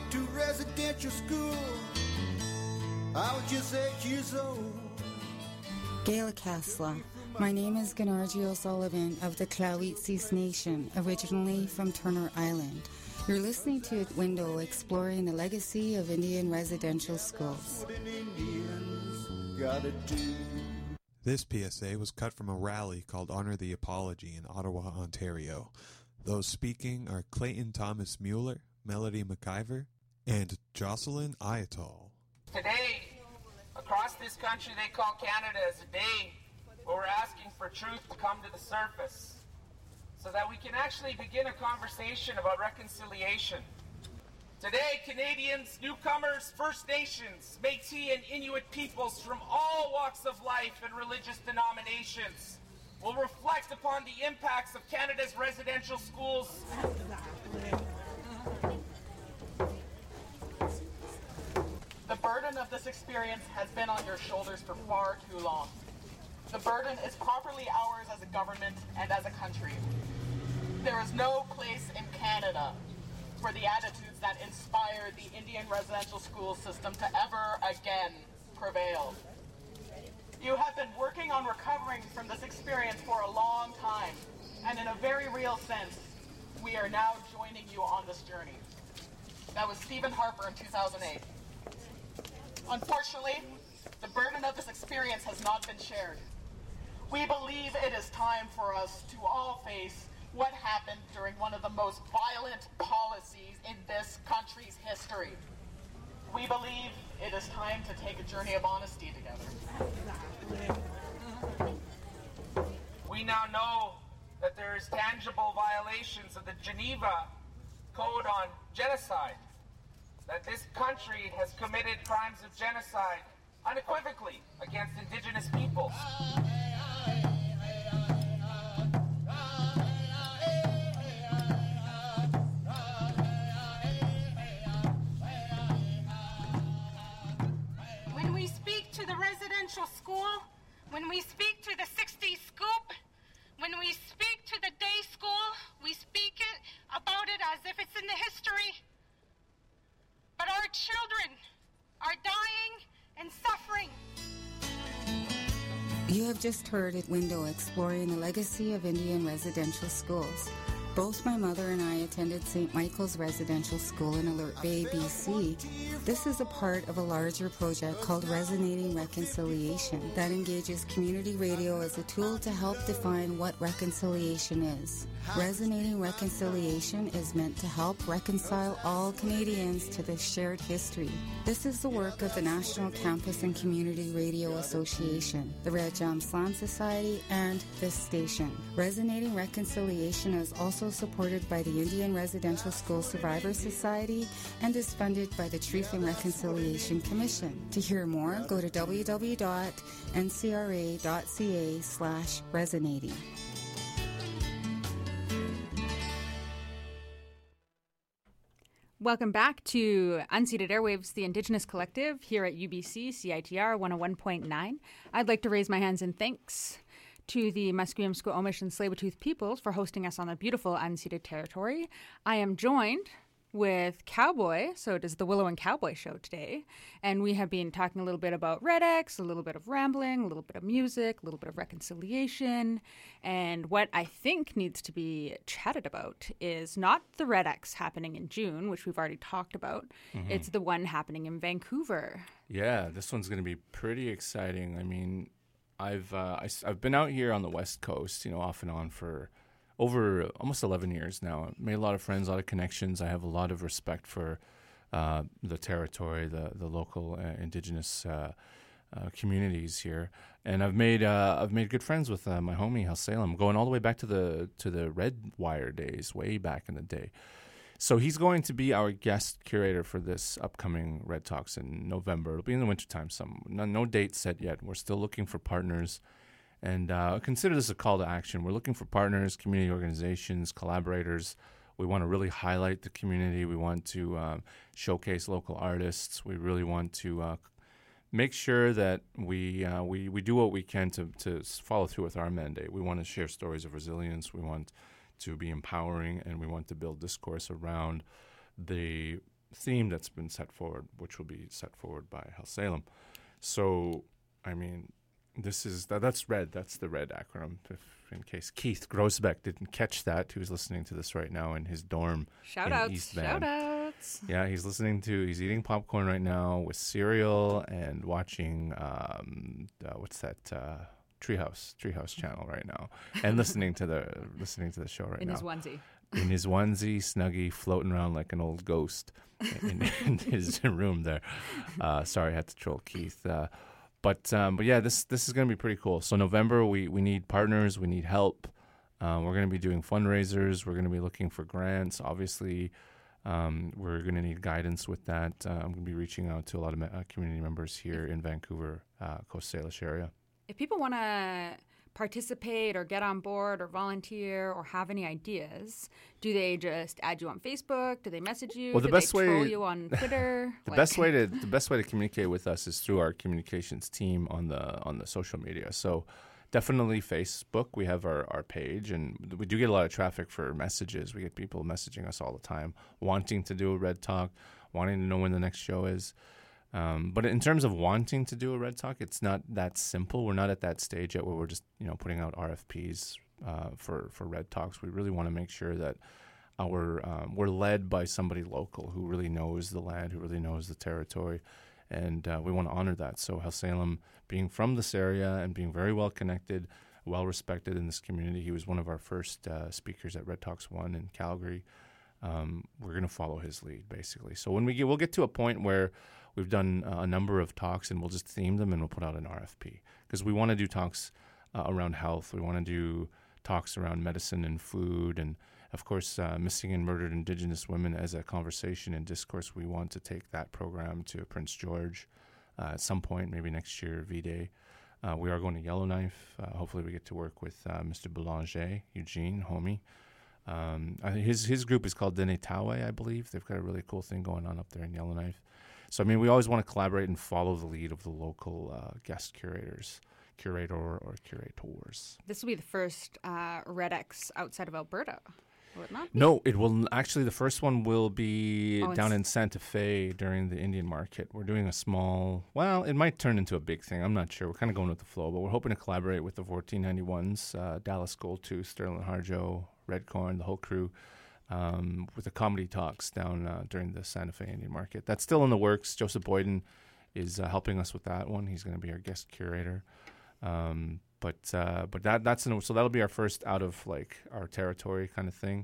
to residential school. I was just eight years old. Gail Kasla. My name is Ganarji O'Sullivan of the Clawitsis Nation, originally from Turner Island. You're listening to Window, exploring the legacy of Indian residential schools. This P S A was cut from a rally called Honor the Apology in Ottawa, Ontario. Those speaking are Clayton Thomas Mueller, Melody McIver, and Jocelyn Ayatol. Today, across this country, they call Canada as a day where we're asking for truth to come to the surface so that we can actually begin a conversation about reconciliation. Today, Canadians, newcomers, First Nations, Métis and Inuit peoples from all walks of life and religious denominations will reflect upon the impacts of Canada's residential schools. The burden of this experience has been on your shoulders for far too long. The burden is properly ours as a government and as a country. There is no place in Canada for the attitudes that inspired the Indian residential school system to ever again prevail. You have been working on recovering from this experience for a long time, and in a very real sense, we are now joining you on this journey. That was Stephen Harper in two thousand eight. Unfortunately, the burden of this experience has not been shared. We believe it is time for us to all face what happened during one of the most violent policies in this country's history. We believe it is time to take a journey of honesty together. We now know that there is tangible violations of the Geneva Code on Genocide, that this country has committed crimes of genocide unequivocally against Indigenous peoples. When we speak to the residential school, when we speak to the sixties scoop, when we speak to the day school, we speak it about it as if it's in the history. But our children are dying and suffering. You have just heard at Window, exploring the legacy of Indian residential schools. Both my mother and I attended Saint Michael's Residential School in Alert Bay, B C. This is a part of a larger project called Resonating Reconciliation that engages community radio as a tool to help define what reconciliation is. Resonating Reconciliation is meant to help reconcile all Canadians to this shared history. This is the work of the National Campus and Community Radio Association, the Red Jam Slam Society, and this station. Resonating Reconciliation is also supported by the Indian Residential School Survivors Society and is funded by the Truth and Reconciliation Commission. To hear more, go to w w w dot n c r a dot c a slash resonating. Welcome back to Unceded Airwaves, the Indigenous Collective, here at U B C C I T R one oh one point nine. I'd like to raise my hands in thanks to the Musqueam, Squamish, and Tsleil-Waututh peoples for hosting us on their beautiful unceded territory. I am joined with Cowboy, so it is the Willow and Cowboy show today, and we have been talking a little bit about Red X, a little bit of rambling, a little bit of music, a little bit of reconciliation, and what I think needs to be chatted about is not the Red X happening in June, which we've already talked about. Mm-hmm. It's the one happening in Vancouver. Yeah, this one's going to be pretty exciting. I mean, I've uh, I, I've been out here on the West Coast, you know, off and on for over almost eleven years now. I've made a lot of friends, a lot of connections. I have a lot of respect for uh, the territory, the the local uh, Indigenous uh, uh, communities here, and I've made uh, I've made good friends with uh, my homie Hal Salem, going all the way back to the to the Red Wire days, way back in the day. So he's going to be our guest curator for this upcoming Red Talks in November. It'll be in the wintertime. Some no, no date set yet. We're still looking for partners. And uh, consider this a call to action. We're looking for partners, community organizations, collaborators. We want to really highlight the community. We want to um, showcase local artists. We really want to uh, make sure that we, uh, we we do what we can to, to follow through with our mandate. We want to share stories of resilience. We want to be empowering, and we want to build discourse around the theme that's been set forward, which will be set forward by Health Salem. So, I mean, this is that, that's RED. That's the RED acronym. If in case Keith Grosbeck didn't catch that, who's listening to this right now in his dorm Shout in outs, East Van. shout outs. Yeah, he's listening to, he's eating popcorn right now with cereal and watching, um, uh, what's that, uh, Treehouse, Treehouse channel right now, and listening to the listening to the show right in now. In his onesie. In his onesie, snuggie, floating around like an old ghost in, in his room there. Uh, sorry, I had to troll Keith. Uh, but um, but yeah, this this is going to be pretty cool. So November, we, we need partners, we need help. Um, we're going to be doing fundraisers. We're going to be looking for grants. Obviously, um, we're going to need guidance with that. Uh, I'm going to be reaching out to a lot of me- uh, community members here in Vancouver, uh, Coast Salish area. If people want to participate or get on board or volunteer or have any ideas, do they just add you on Facebook? Do they message you? Well, the do best they way troll you on Twitter? the like... best way to the best way to communicate with us is through our communications team on the on the social media. So definitely Facebook. We have our, our page, and we do get a lot of traffic for messages. We get people messaging us all the time, wanting to do a Red Talk, wanting to know when the next show is. Um, but in terms of wanting to do a Red Talk, it's not that simple. We're not at that stage yet where we're just, you know, putting out R F Ps uh, for, for Red Talks. We really want to make sure that our um, we're led by somebody local who really knows the land, who really knows the territory, and uh, we want to honor that. So Health Salem, being from this area and being very well connected, well respected in this community, he was one of our first uh, speakers at Red Talks One in Calgary. Um, we're going to follow his lead, basically. So when we get, we'll get to a point where we've done uh, a number of talks, and we'll just theme them, and we'll put out an R F P. Because we want to do talks uh, around health. We want to do talks around medicine and food, and, of course, uh, missing and murdered Indigenous women as a conversation and discourse. We want to take that program to Prince George uh, at some point, maybe next year, V-Day. Uh, we are going to Yellowknife. Uh, hopefully we get to work with uh, Mister Boulanger, Eugene, homie. Um, I think his his group is called Denetawe, I believe. They've got a really cool thing going on up there in Yellowknife. So, I mean, we always want to collaborate and follow the lead of the local uh, guest curators, curator or curators. This will be the first uh, RedX outside of Alberta, will it not be? No, it will. Actually, the first one will be Oh, down it's- in Santa Fe during the Indian market. We're doing a small, well, it might turn into a big thing. I'm not sure. We're kind of going with the flow, but we're hoping to collaborate with the fourteen ninety-ones, uh, Dallas Goldtooth, Sterling Harjo, Redcorn, the whole crew, um, with the comedy talks down uh, during the Santa Fe Indian market. That's still in the works. Joseph Boyden is uh, helping us with that one. He's going to be our guest curator. Um, but uh, but that that's an, so that'll be our first out of like our territory kind of thing.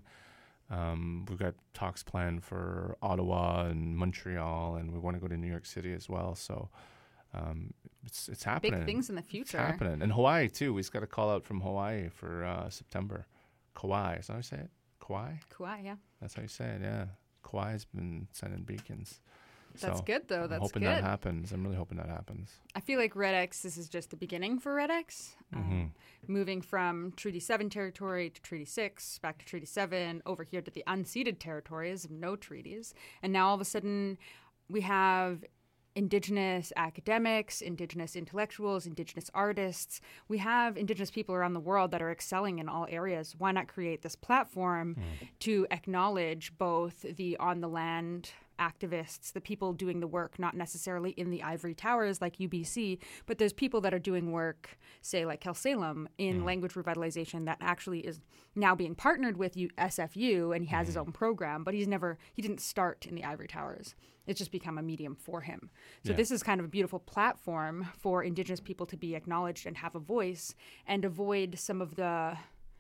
Um, we've got talks planned for Ottawa and Montreal, and we want to go to New York City as well. So um, it's it's happening. Big things in the future. It's happening, and Hawaii too. We've got a call out from Hawaii for uh, September. Kauai, is that how you say it? Kauai. Kauai, yeah. That's how you say it. Yeah, Kauai's been sending beacons. That's So good, though. I'm That's hoping good. that happens. I'm really hoping that happens. I feel like RedX, this is just the beginning for RedX. Um, moving from Treaty seven territory to Treaty six, back to Treaty seven, over here to the unceded territories of no treaties. And now all of a sudden we have Indigenous academics, Indigenous intellectuals, Indigenous artists. We have Indigenous people around the world that are excelling in all areas. Why not create this platform to acknowledge both the on-the-land activists, the people doing the work, not necessarily in the ivory towers like U B C, but there's people that are doing work, say like Health Salem, in Mm. language revitalization that actually is now being partnered with U- S F U, and he has his own program, but he's never, he didn't start in the ivory towers. It's just become a medium for him. So Yeah. this is kind of a beautiful platform for Indigenous people to be acknowledged and have a voice and avoid some of the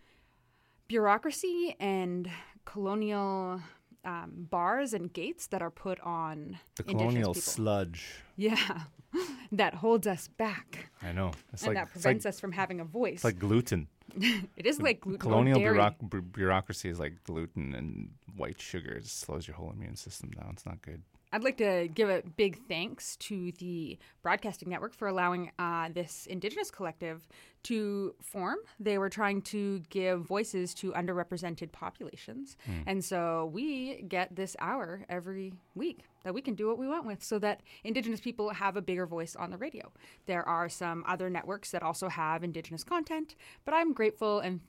bureaucracy and colonial um, bars and gates that are put on The Indigenous colonial people. sludge. Yeah, that holds us back I know. It's and like that it's prevents like, us from having a voice. It's like gluten. It is like gluten or Colonial dairy. bureauc- bu- bureaucracy is like gluten and white sugar. It just slows your whole immune system down. It's not good. I'd like to give a big thanks to the Broadcasting Network for allowing uh, this Indigenous collective to form. They were trying to give voices to underrepresented populations. Hmm. And so we get this hour every week that we can do what we want with so that Indigenous people have a bigger voice on the radio. There are some other networks that also have Indigenous content, but I'm grateful and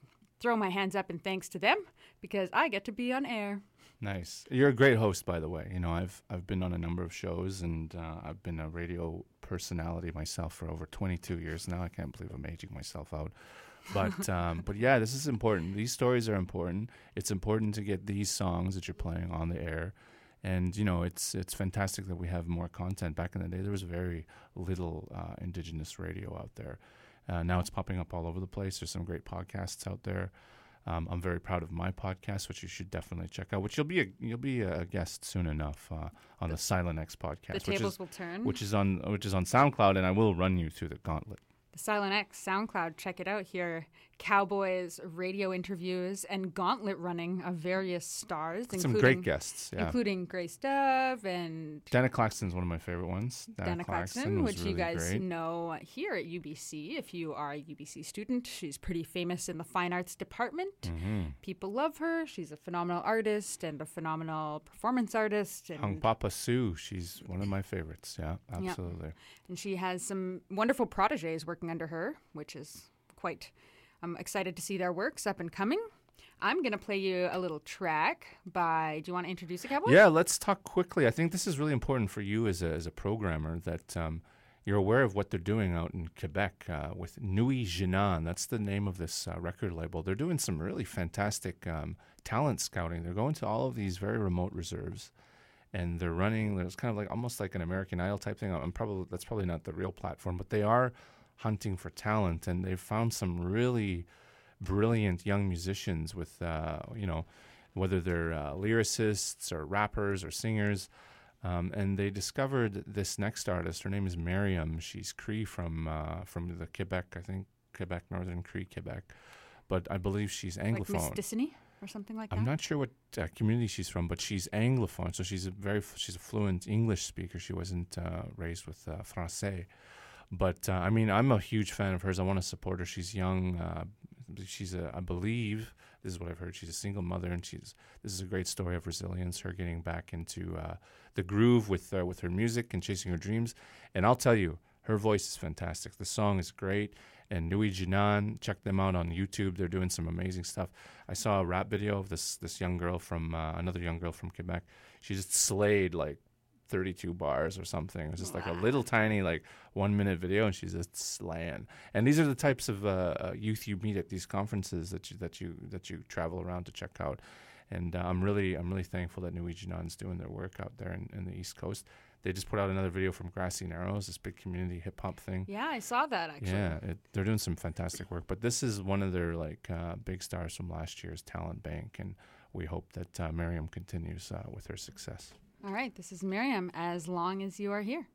throw my hands up in thanks to them because I get to be on air. Nice. You're a great host, by the way. You know, I've I've been on a number of shows, and uh, I've been a radio personality myself for over twenty-two years now. I can't believe I'm aging myself out. But um, but yeah, this is important. These stories are important. It's important to get these songs that you're playing on the air. And, you know, it's it's fantastic that we have more content. Back in the day, there was very little uh, Indigenous radio out there. Uh, now it's popping up all over the place. There's some great podcasts out there. Um, I'm very proud of my podcast, which you should definitely check out. Which you'll be a you'll be a guest soon enough uh, on the, the Silent X podcast. The tables which is, will turn. Which is on which is on SoundCloud, and I will run you through the gauntlet. The Silent X SoundCloud, check it out here. Cowboys, radio interviews, and gauntlet running of various stars. Some great guests, yeah. Including Grace Dove and... Dana Claxton's one of my favorite ones. Dana, Dana Claxton, Claxton which really you guys great. know here at U B C. If you are a U B C student, she's pretty famous in the fine arts department. Mm-hmm. People love her. She's a phenomenal artist and a phenomenal performance artist. And Hung Papa Sue, she's one of my favorites. Yeah, absolutely. Yeah. And she has some wonderful proteges working under her, which is quite... I'm excited to see their works up and coming. I'm going to play you a little track by... Do you want to introduce it, Cowboy? Yeah, let's talk quickly. I think this is really important for you as a, as a programmer, that um, you're aware of what they're doing out in Quebec uh, with Nuit Jinan. That's the name of this uh, record label. They're doing some really fantastic um, talent scouting. They're going to all of these very remote reserves, and they're running... It's kind of like almost like an American Idol type thing. I'm probably That's probably not the real platform, but they are hunting for talent, and they've found some really brilliant young musicians with, uh, you know, whether they're uh, lyricists or rappers or singers. Um, and they discovered this next artist. Her name is Miriam. She's Cree from uh, from the Quebec, I think, Quebec, Northern Cree, Quebec. But I believe she's Anglophone. Like Miss Dissony or something like that? I'm not sure what uh, community she's from, but she's Anglophone. So she's a very she's a fluent English speaker. She wasn't uh, raised with uh, Francais. But, uh, I mean, I'm a huge fan of hers. I want to support her. She's young. Uh, she's, a, I believe, this is what I've heard, she's a single mother, and she's this is a great story of resilience, her getting back into uh, the groove with uh, with her music and chasing her dreams. And I'll tell you, her voice is fantastic. The song is great. And Nuit Jinan, check them out on YouTube. They're doing some amazing stuff. I saw a rap video of this this young girl from, uh, another young girl from Quebec. She just slayed, like, thirty-two bars or something. It was just wow. like a little tiny, like, one-minute video, and she's just slaying. And these are the types of uh, uh, youth you meet at these conferences that you that you that you travel around to check out. And uh, I'm really I'm really thankful that Nuit Jinan's doing their work out there in, in the East Coast. They just put out another video from Grassy Narrows, this big community hip hop thing. Yeah, I saw that actually. Yeah, it, they're doing some fantastic work. But this is one of their like uh, big stars from last year's Talent Bank, and we hope that uh, Miriam continues uh, with her success. All right, this is Miriam, As Long As You Are Here.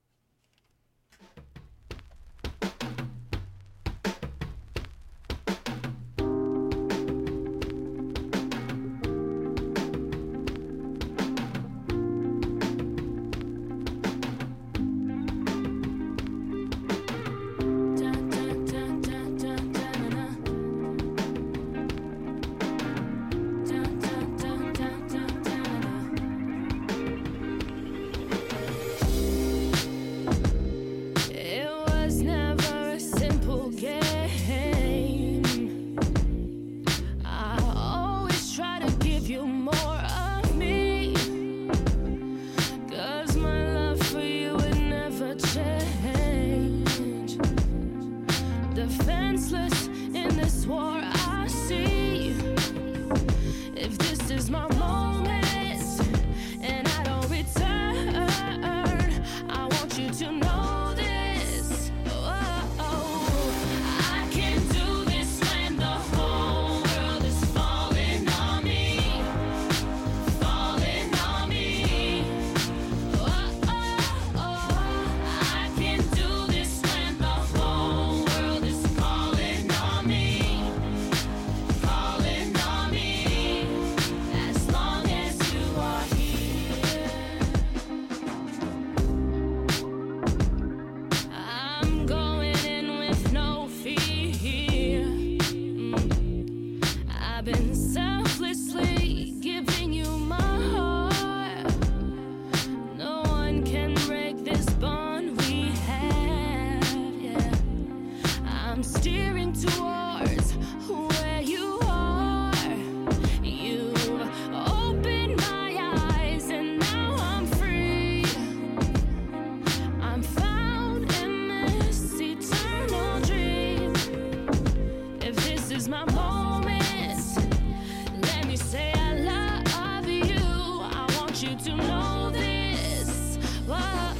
is my moment. Let me say I love you. I want you to know this. Whoa.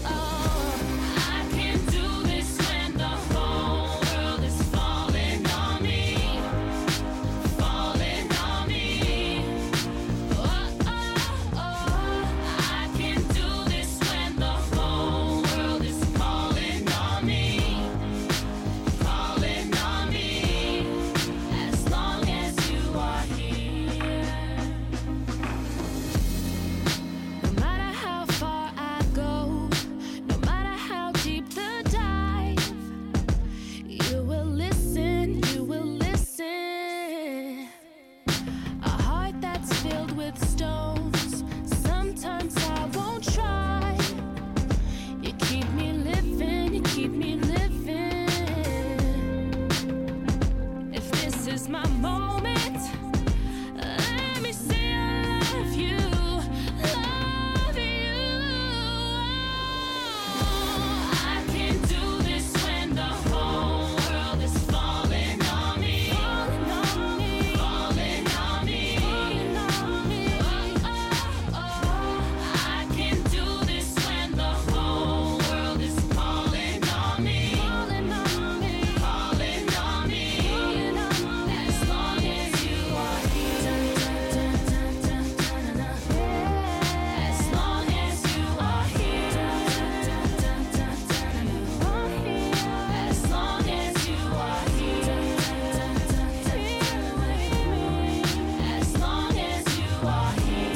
I can't do this when the whole world is falling on me. Falling on me. Oh, oh, oh. I can't do this when the whole world is falling on me. Falling on me. As long as you are here. No matter how far I go, no matter how deep the dive, you will listen, you will listen. A heart that's filled with stones, sometimes I won't try. You keep me living, you keep me living. If this is my moment, let me say I love you, love you. I can't do this when the whole world is falling on me. Falling on me. Falling on me. Falling on me. Oh, oh, oh. I can't do this when the whole world is falling on me. Falling on me. Falling on me. Falling on me. As long as you are here. As long as you are here. As long as you are here. As long as you are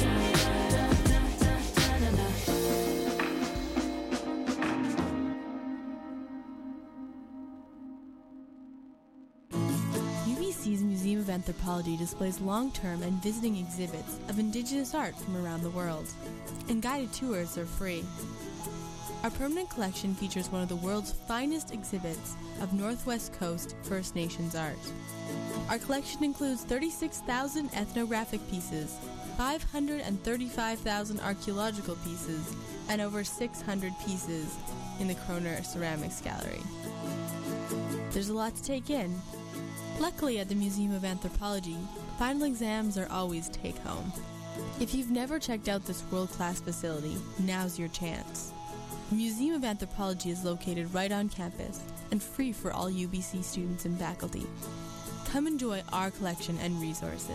U B C's Museum of Anthropology displays long-term and visiting exhibits of Indigenous art from around the world, and guided tours are free. Our permanent collection features one of the world's finest exhibits of Northwest Coast First Nations art. Our collection includes thirty-six thousand ethnographic pieces, five hundred thirty-five thousand archaeological pieces, and over six hundred pieces in the Kroner Ceramics Gallery. There's a lot to take in. Luckily, at the Museum of Anthropology, final exams are always take-home. If you've never checked out this world-class facility, now's your chance. The Museum of Anthropology is located right on campus and free for all U B C students and faculty. Come enjoy our collection and resources.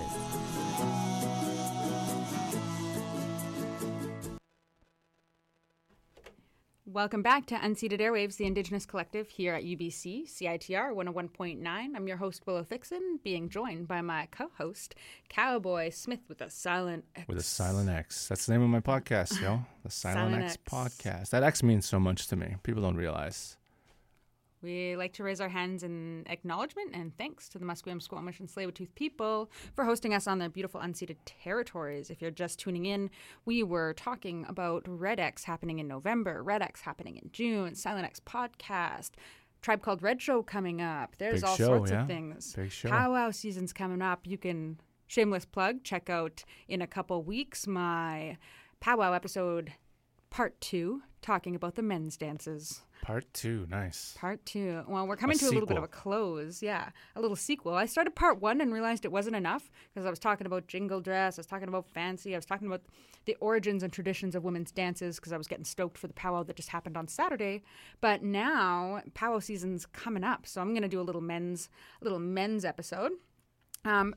Welcome back to Unceded Airwaves, the Indigenous Collective here at U B C C I T R one oh one point nine. I'm your host, Willow Thixon, being joined by my co-host, Cowboy Smith with a silent X. With a silent X. That's the name of my podcast, yo. The Silent, Silent X, X. podcast. That X means so much to me. People don't realize. We like to raise our hands in acknowledgement and thanks to the Musqueam, Squamish, and Tsleil-Waututh people for hosting us on their beautiful unceded territories. If you're just tuning in, we were talking about Red X happening in November, Red X happening in June, Silent X podcast, Tribe Called Red show coming up. There's Big all show, sorts yeah. of things. Big show. Powwow season's coming up. You can, shameless plug, check out in a couple weeks my powwow episode part two, talking about the men's dances. Part two, nice. Part two. Well, we're coming A to a little bit sequel. of a close. Yeah, a little sequel. I started part one and realized it wasn't enough because I was talking about jingle dress, I was talking about fancy, I was talking about the origins and traditions of women's dances because I was getting stoked for the powwow that just happened on Saturday. But now powwow season's coming up, so I'm going to do a little men's, little men's episode. Um,